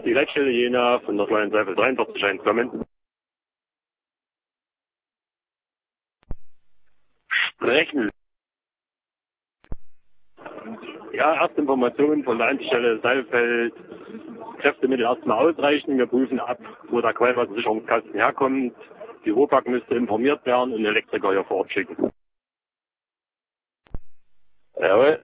Die Leitstelle Jena von der Kleinen Seifel 43 einkommen. Sprechen. Ja, erste Informationen von der Anstelle Seilfeld. Kräftemittel erstmal ausreichen. Wir prüfen ab, wo der Quellwassersicherungskasten herkommt. Die WOPAG müsste informiert werden und Elektriker hier vor Ort schicken. Jawohl.